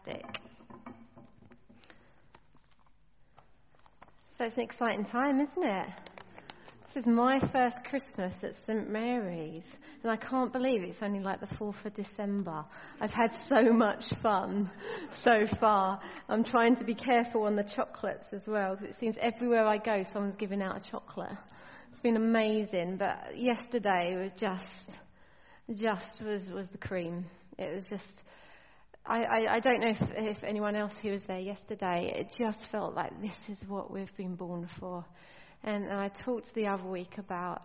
fantastic. So it's an exciting time, isn't it? This is my first Christmas at St Mary's, and I can't believe it's only like the 4th of December. I've had so much fun so far. I'm trying to be careful on the chocolates as well, because it seems everywhere I go someone's giving out a chocolate. It's been amazing, but yesterday was just was the cream. It was just, I don't know if anyone else who was there yesterday, it just felt like this is what we've been born for. And I talked the other week about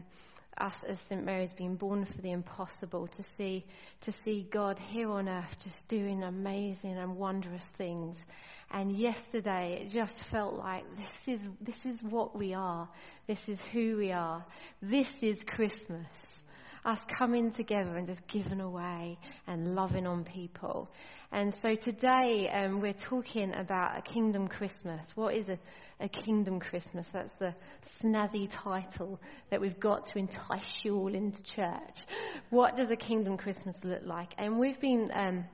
us as St Mary's being born for the impossible, to see God here on earth just doing amazing and wondrous things. And yesterday it just felt like this is what we are. This is who we are. This is Christmas. Us coming together and just giving away and loving on people. And so today we're talking about a kingdom Christmas. What is a kingdom Christmas? That's the snazzy title that we've got to entice you all into church. What does a kingdom Christmas look like? And we've been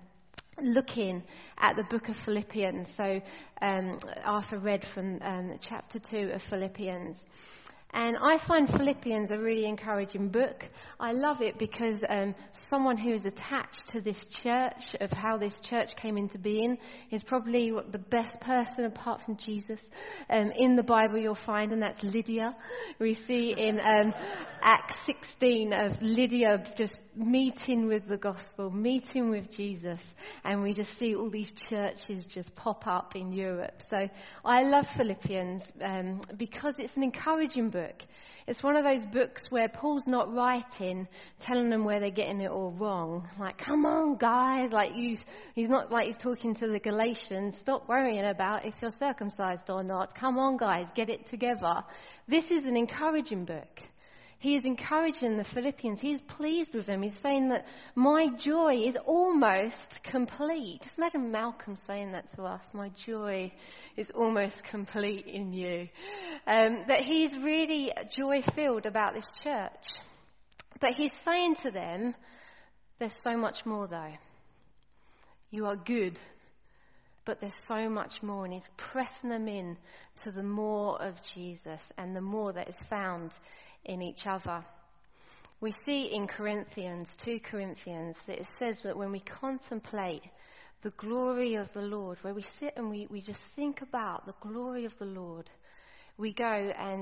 looking at the book of Philippians. So Arthur read from chapter 2 of Philippians. And I find Philippians a really encouraging book. I love it because someone who is attached to this church, of how this church came into being, is probably the best person apart from Jesus in the Bible you'll find, and that's Lydia. We see in Acts 16 of Lydia just meeting with the gospel, meeting with Jesus, and we just see all these churches just pop up in Europe. So I love Philippians because it's an encouraging book. It's one of those books where Paul's not writing, telling them where they're getting it all wrong. Like, come on, guys. Like, he's not like he's talking to the Galatians. Stop worrying about if you're circumcised or not. Come on, guys, get it together. This is an encouraging book. He is encouraging the Philippians. He is pleased with them. He's saying that my joy is almost complete. Just imagine Malcolm saying that to us. My joy is almost complete in you. That he's really joy-filled about this church. But he's saying to them, there's so much more though. You are good, but there's so much more. And he's pressing them in to the more of Jesus and the more that is found in each other. We see in 2 Corinthians, that it says that when we contemplate the glory of the Lord, where we sit and we just think about the glory of the Lord, we go and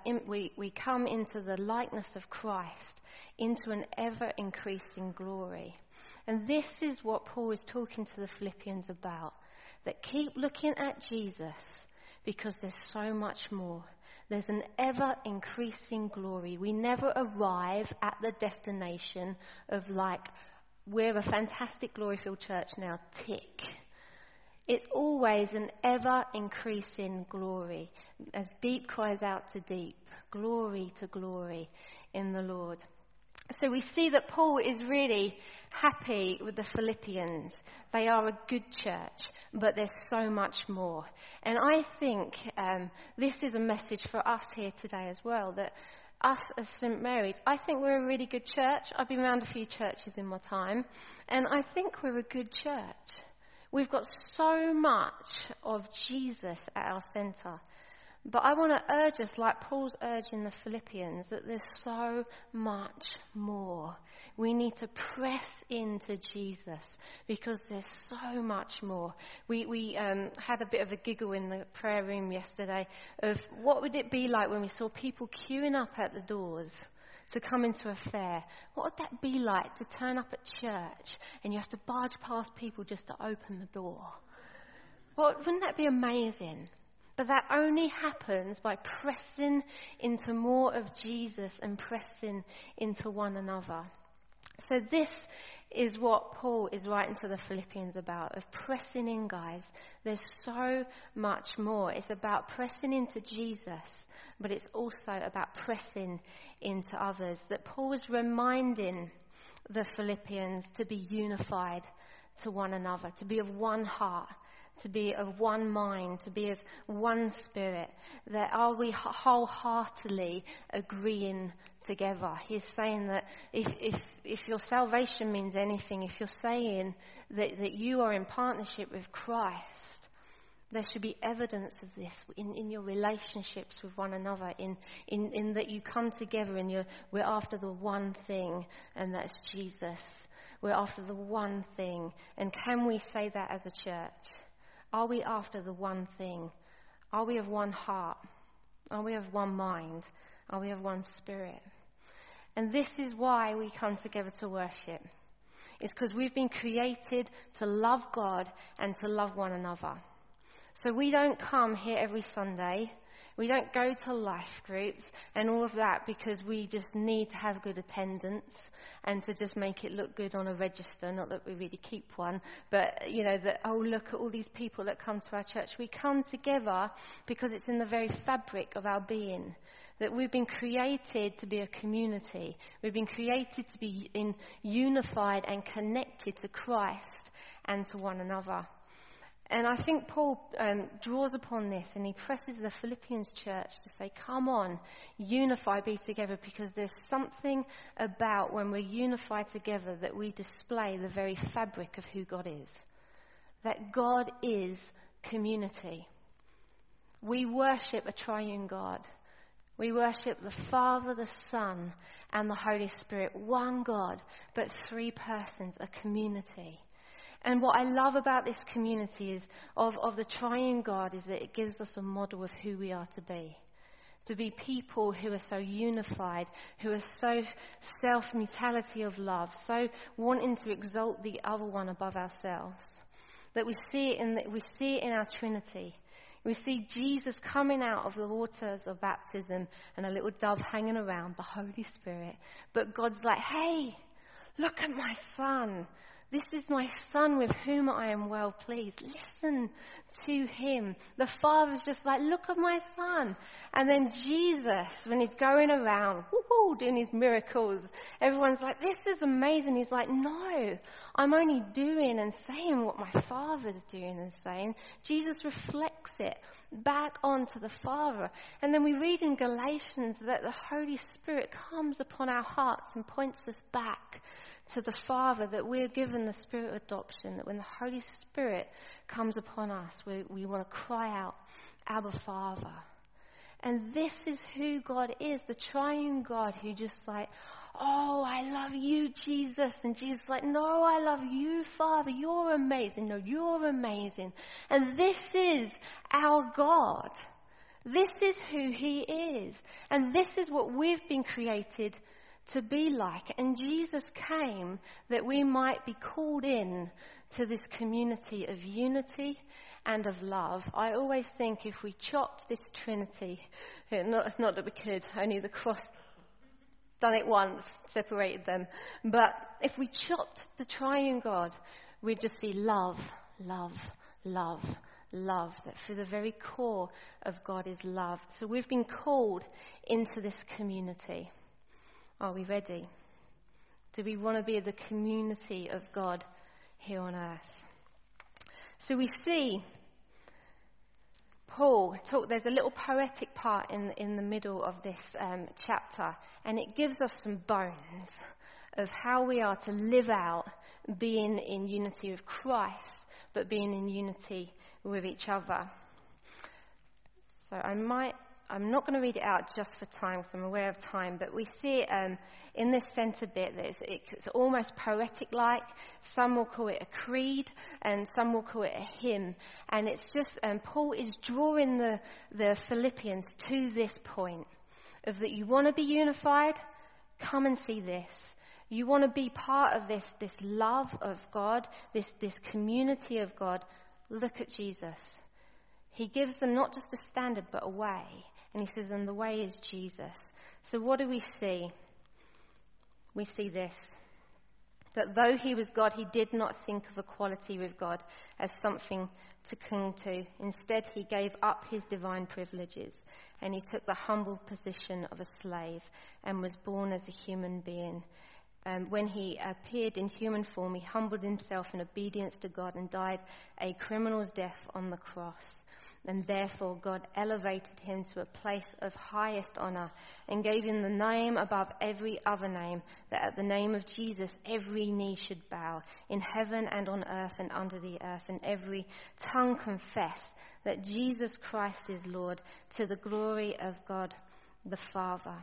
we come into the likeness of Christ, into an ever-increasing glory. And this is what Paul is talking to the Philippians about, that keep looking at Jesus, because there's so much more. There's an ever-increasing glory. We never arrive at the destination of like, we're a fantastic glory-filled church now, tick. It's always an ever-increasing glory, as deep cries out to deep, glory to glory in the Lord. So we see that Paul is really happy with the Philippians. They are a good church, but there's so much more. And I think this is a message for us here today as well, that us as St Mary's, I think we're a really good church. I've been around a few churches in my time, and I think we're a good church. We've got so much of Jesus at our centre. But I want to urge us, like Paul's urging the Philippians, that there's so much more. We need to press into Jesus because there's so much more. We had a bit of a giggle in the prayer room yesterday of what would it be like when we saw people queuing up at the doors to come into a fair. What would that be like to turn up at church and you have to barge past people just to open the door? Well, wouldn't that be amazing? But that only happens by pressing into more of Jesus and pressing into one another. So this is what Paul is writing to the Philippians about, of pressing in, guys. There's so much more. It's about pressing into Jesus, but it's also about pressing into others. That Paul is reminding the Philippians to be unified to one another, to be of one heart, to be of one mind, to be of one spirit, that are we wholeheartedly agreeing together? He's saying that if your salvation means anything, if you're saying that you are in partnership with Christ, there should be evidence of this in your relationships with one another, in that you come together and we're after the one thing, and that's Jesus. We're after the one thing. And can we say that as a church? Are we after the one thing? Are we of one heart? Are we of one mind? Are we of one spirit? And this is why we come together to worship. It's because we've been created to love God and to love one another. So we don't come here every Sunday. We don't go to life groups and all of that because we just need to have good attendance and to just make it look good on a register. Not that we really keep one, but, that, oh, look at all these people that come to our church. We come together because it's in the very fabric of our being, that we've been created to be a community. We've been created to be unified and connected to Christ and to one another. And I think Paul draws upon this, and he presses the Philippians church to say, come on, unify, be together, because there's something about when we're unified together that we display the very fabric of who God is. That God is community. We worship a triune God. We worship the Father, the Son, and the Holy Spirit. One God, but three persons, a community. And what I love about this community is of the triune God is that it gives us a model of who we are to be. To be people who are so unified, who are so self-mutality of love, so wanting to exalt the other one above ourselves. That we see it in our Trinity. We see Jesus coming out of the waters of baptism and a little dove hanging around, the Holy Spirit. But God's like, hey, look at my son. This is my son with whom I am well pleased. Listen to him. The Father's just like, look at my son. And then Jesus, when he's going around, doing his miracles, everyone's like, this is amazing. He's like, no, I'm only doing and saying what my Father's doing and saying. Jesus reflects it back onto the Father. And then we read in Galatians that the Holy Spirit comes upon our hearts and points us back to the Father, that we're given the Spirit of adoption, that when the Holy Spirit comes upon us, we want to cry out, Abba, Father. And this is who God is, the triune God who just like, oh, I love you, Jesus. And Jesus is like, no, I love you, Father. You're amazing. No, you're amazing. And this is our God. This is who he is. And this is what we've been created to be like. And Jesus came that we might be called in to this community of unity and of love. I always think if we chopped this Trinity, not that we could, only the cross done it once, separated them. But if we chopped the triune God, we'd just see love, love, love, love. That through the very core of God is love. So we've been called into this community. Are we ready? Do we want to be the community of God here on earth? So we see Paul talk. There's a little poetic part in the middle of this chapter, and it gives us some bones of how we are to live out being in unity with Christ, but being in unity with each other. So I'm not going to read it out just for time because I'm aware of time, but we see it in this centre bit that it's almost poetic-like. Some will call it a creed and some will call it a hymn. And it's just, Paul is drawing the Philippians to this point of that you want to be unified, come and see this. You want to be part of this love of God, this community of God, look at Jesus. He gives them not just a standard but a way. And he says, and the way is Jesus. So what do we see? We see this. That though he was God, he did not think of equality with God as something to cling to. Instead, he gave up his divine privileges. And he took the humble position of a slave and was born as a human being. When he appeared in human form, he humbled himself in obedience to God and died a criminal's death on the cross. And therefore God elevated him to a place of highest honor and gave him the name above every other name, that at the name of Jesus every knee should bow, in heaven and on earth and under the earth, and every tongue confess that Jesus Christ is Lord, to the glory of God the Father.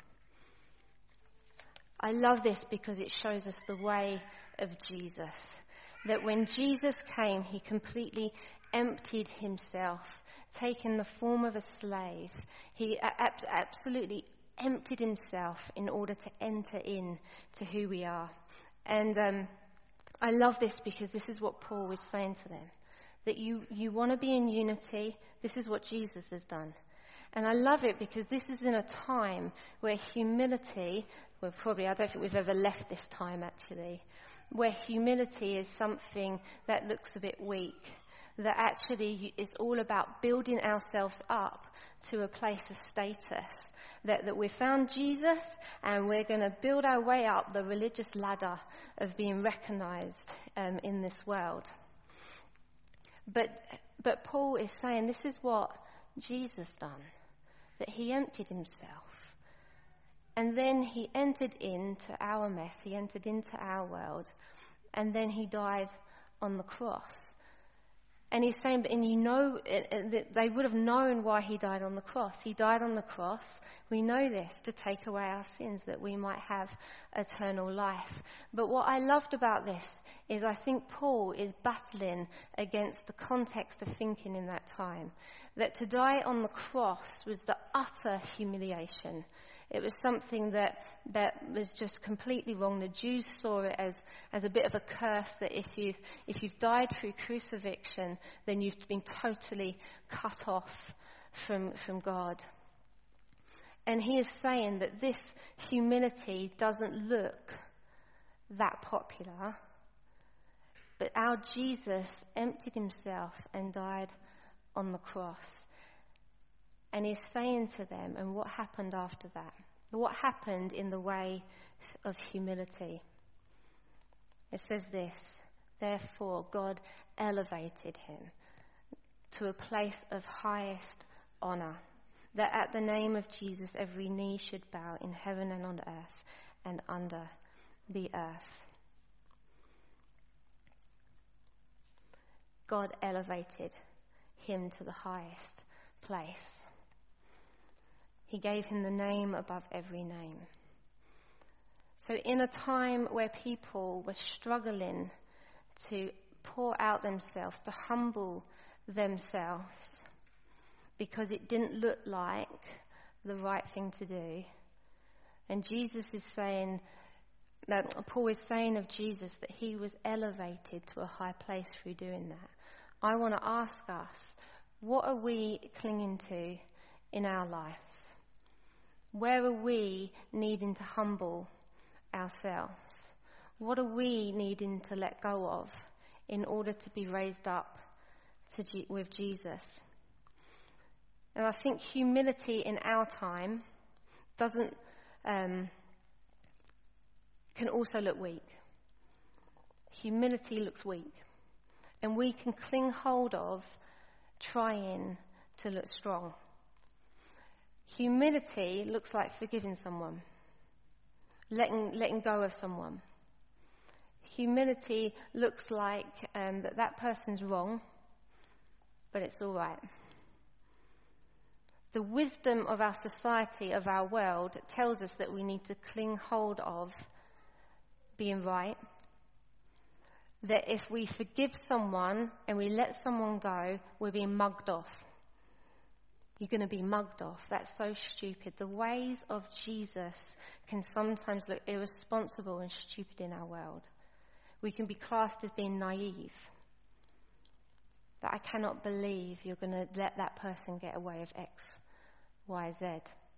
I love this because it shows us the way of Jesus. That when Jesus came, he completely emptied himself, taking the form of a slave. He absolutely emptied himself in order to enter in to who we are. And I love this because this is what Paul was saying to them. That you want to be in unity, this is what Jesus has done. And I love it because this is in a time where humility, I don't think we've ever left this time actually, where humility is something that looks a bit weak. That actually is all about building ourselves up to a place of status. That we found Jesus and we're going to build our way up the religious ladder of being recognized in this world. But Paul is saying this is what Jesus done. That he emptied himself. And then he entered into our mess. He entered into our world. And then he died on the cross. And he's saying, they would have known why he died on the cross. He died on the cross, we know this, to take away our sins, that we might have eternal life. But what I loved about this is I think Paul is battling against the context of thinking in that time. That to die on the cross was the utter humiliation. It was something that was just completely wrong. The Jews saw it as a bit of a curse, that if you've died through crucifixion, then you've been totally cut off from God. And he is saying that this humility doesn't look that popular, but our Jesus emptied himself and died on the cross. And he's saying to them, and what happened after that? What happened in the way of humility? It says this, therefore God elevated him to a place of highest honor, that at the name of Jesus every knee should bow in heaven and on earth and under the earth. God elevated him to the highest place. He gave him the name above every name. So in a time where people were struggling to pour out themselves, to humble themselves, because it didn't look like the right thing to do, and Jesus is saying, Paul is saying of Jesus that he was elevated to a high place through doing that. I want to ask us, what are we clinging to in our lives? Where are we needing to humble ourselves? What are we needing to let go of in order to be raised up with Jesus? And I think humility in our time can also look weak. Humility looks weak. And we can cling hold of trying to look strong. Humility looks like forgiving someone, letting go of someone. Humility looks like that person's wrong, but it's all right. The wisdom of our society, of our world, tells us that we need to cling hold of being right. That if we forgive someone and we let someone go, we're being mugged off. You're going to be mugged off. That's so stupid. The ways of Jesus can sometimes look irresponsible and stupid in our world. We can be classed as being naive. That I cannot believe you're going to let that person get away with X, Y, Z.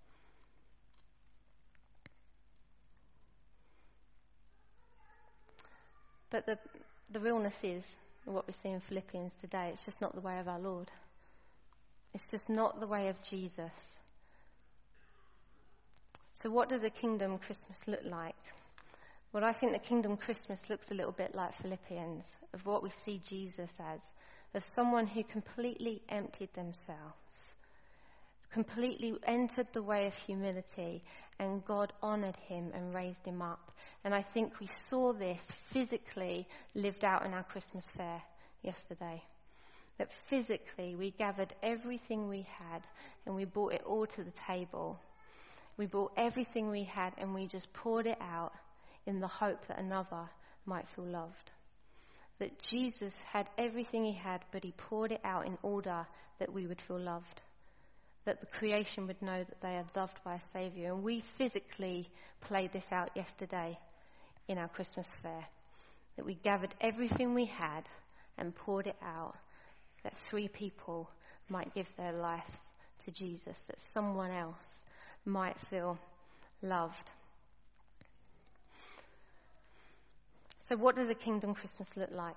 But the realness is, what we see in Philippians today, it's just not the way of our Lord. It's just not the way of Jesus. So what does a kingdom Christmas look like? Well, I think the Kingdom Christmas looks a little bit like Philippians, of what we see Jesus as someone who completely emptied themselves, completely entered the way of humility, and God honoured him and raised him up. And I think we saw this physically lived out in our Christmas fair yesterday. That physically we gathered everything we had and we brought it all to the table. We brought everything we had and we just poured it out in the hope that another might feel loved. That Jesus had everything he had, but he poured it out in order that we would feel loved. That the creation would know that they are loved by a Saviour. And we physically played this out yesterday in our Christmas fair. That we gathered everything we had and poured it out, that 3 people might give their lives to Jesus, that someone else might feel loved. So what does a Kingdom Christmas look like?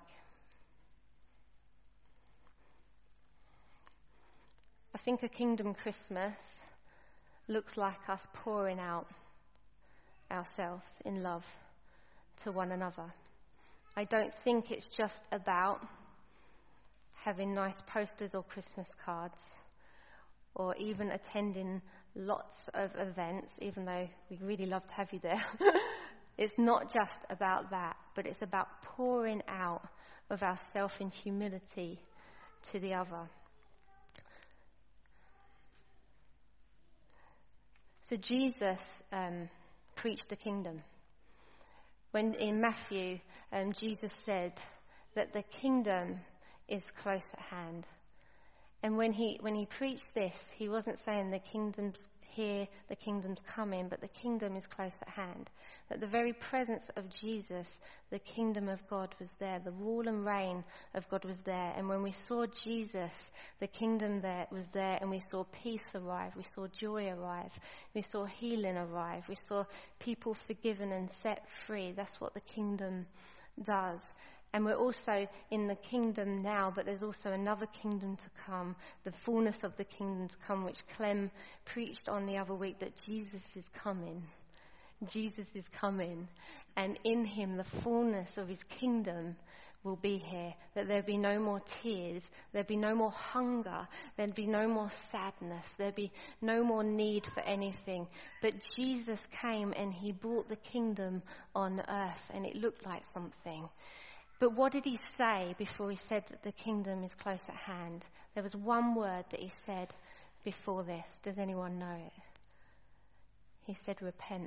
I think a Kingdom Christmas looks like us pouring out ourselves in love to one another. I don't think it's just about having nice posters or Christmas cards, or even attending lots of events, even though we'd really love to have you there. It's not just about that, but it's about pouring out of ourselves in humility to the other. So Jesus preached the kingdom. When in Matthew, Jesus said that the kingdom is close at hand. And when he preached this, he wasn't saying the kingdom's here, the kingdom's coming, but the kingdom is close at hand. That the very presence of Jesus, the kingdom of God was there. The rule and reign of God was there. And when we saw Jesus, the kingdom there was there, and we saw peace arrive, we saw joy arrive, we saw healing arrive, we saw people forgiven and set free. That's what the kingdom does. And we're also in the kingdom now, but there's also another kingdom to come, the fullness of the kingdom to come, which Clem preached on the other week, that Jesus is coming. Jesus is coming. And in him, the fullness of his kingdom will be here. That there'll be no more tears. There'll be no more hunger. There'll be no more sadness. There'll be no more need for anything. But Jesus came and he brought the kingdom on earth, and it looked like something. But what did he say before he said that the kingdom is close at hand? There was one word that he said before this. Does anyone know it? He said, repent.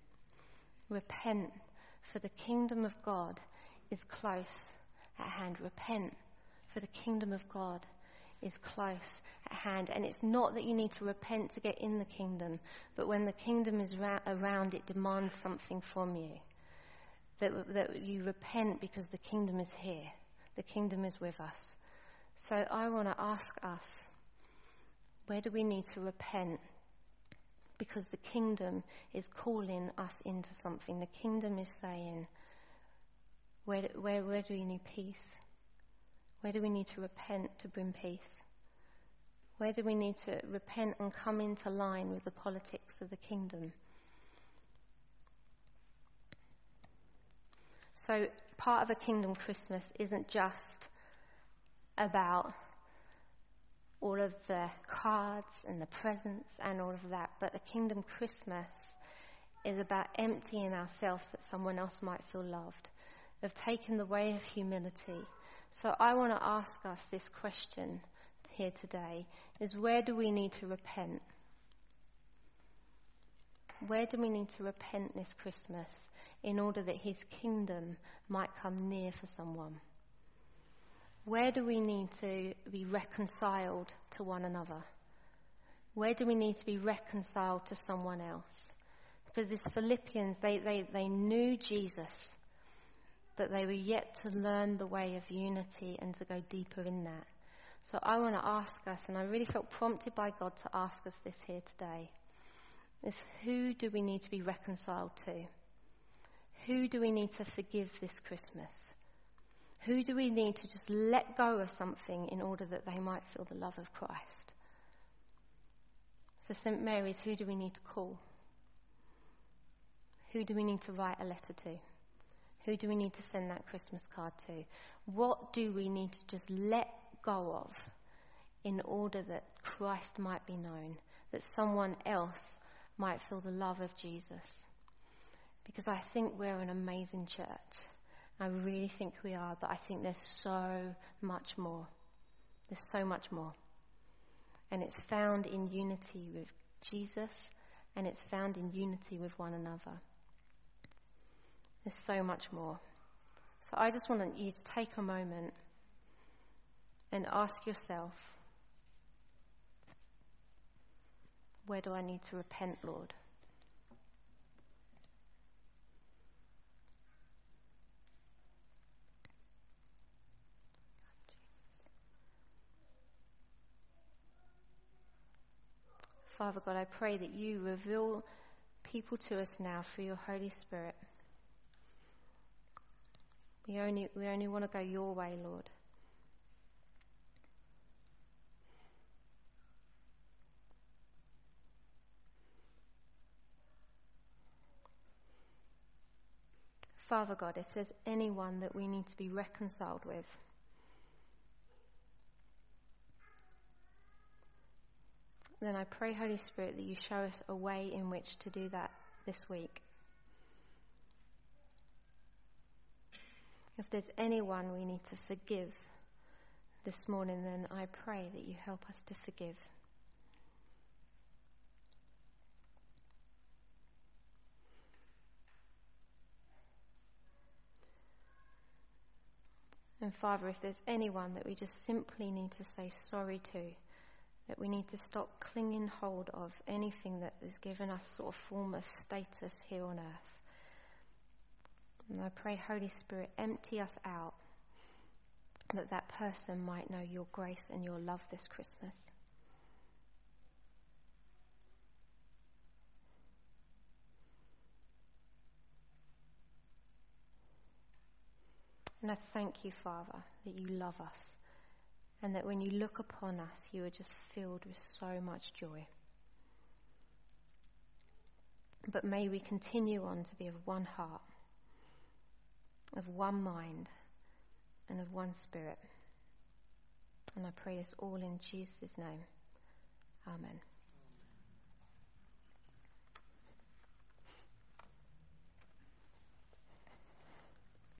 Repent, for the kingdom of God is close at hand. Repent, for the kingdom of God is close at hand. And it's not that you need to repent to get in the kingdom, but when the kingdom is around, it demands something from you. That you repent because the kingdom is here. The kingdom is with us. So I want to ask us, where do we need to repent? Because the kingdom is calling us into something. The kingdom is saying, where do we need peace? Where do we need to repent to bring peace? Where do we need to repent and come into line with the politics of the kingdom? So part of a Kingdom Christmas isn't just about all of the cards and the presents and all of that, but a Kingdom Christmas is about emptying ourselves that someone else might feel loved, of taking the way of humility. So I want to ask us this question here today, is where do we need to repent? Where do we need to repent this Christmas in order that his kingdom might come near for someone? Where do we need to be reconciled to one another? Where do we need to be reconciled to someone else? Because these Philippians, they knew Jesus, but they were yet to learn the way of unity and to go deeper in that. So I want to ask us, and I really felt prompted by God to ask us this here today, is who do we need to be reconciled to? Who do we need to forgive this Christmas? Who do we need to just let go of something in order that they might feel the love of Christ? So St. Mary's, who do we need to call? Who do we need to write a letter to? Who do we need to send that Christmas card to? What do we need to just let go of in order that Christ might be known, that someone else might feel the love of Jesus? Because I think we're an amazing church. I really think we are, but I think there's so much more. There's so much more. And it's found in unity with Jesus, and it's found in unity with one another. There's so much more. So I just want you to take a moment and ask yourself, where do I need to repent, Lord? Father God, I pray that you reveal people to us now through your Holy Spirit. We only want to go your way, Lord. Father God, if there's anyone that we need to be reconciled with, then I pray, Holy Spirit, that you show us a way in which to do that this week. If there's anyone we need to forgive this morning, then I pray that you help us to forgive. And Father, if there's anyone that we just simply need to say sorry to, that we need to stop clinging hold of anything that has given us sort of form of status here on earth. And I pray, Holy Spirit, empty us out, that that person might know your grace and your love this Christmas. And I thank you, Father, that you love us, and that when you look upon us, you are just filled with so much joy. But may we continue on to be of one heart, of one mind, and of one spirit. And I pray this all in Jesus' name. Amen.